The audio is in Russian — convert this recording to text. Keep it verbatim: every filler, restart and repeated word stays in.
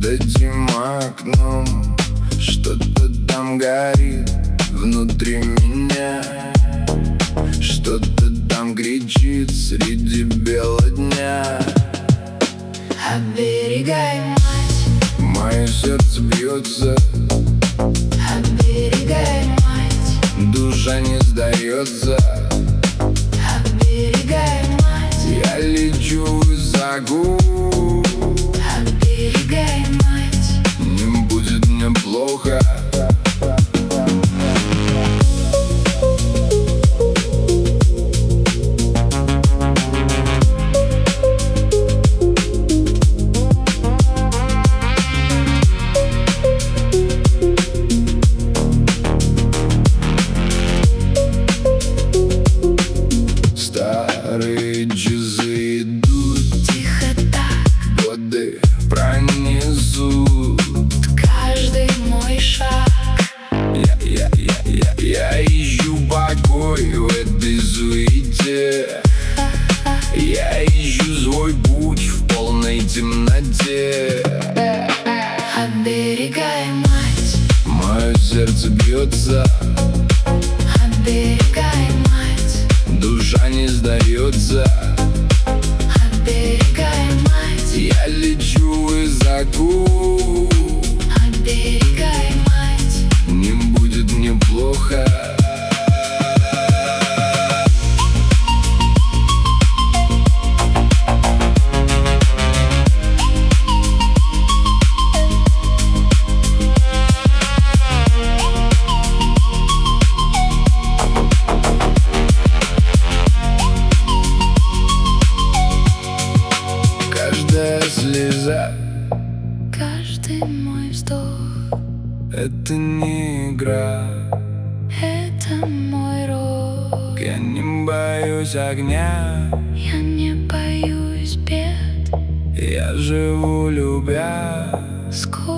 этим окном что-то там горит внутри меня, что-то там кричит среди бела дня. Оберегай, мать, мое сердце бьется. Оберегай, мать, душа не сдается. Оберегай, мать, я лечу из-за губ. Оберегай, мать, не будет мне плохо. Старые часы идут, тихо так, годы пронесут каждый мой шаг. Я, я, я, я, я ищу покой в этой суете. Я ищу свой путь в полной темноте. Оберегай, мать, мое сердце бьется. Оберегай, мать, душа не сдается. Оберегай, мать, я лечу из-за губ. Оберегай, мать, не будет мне плохо. Каждая слеза, каждый мой вздох — это не игра. это мой рок. Я не боюсь огня, Я не боюсь бед. я живу любя. Скоро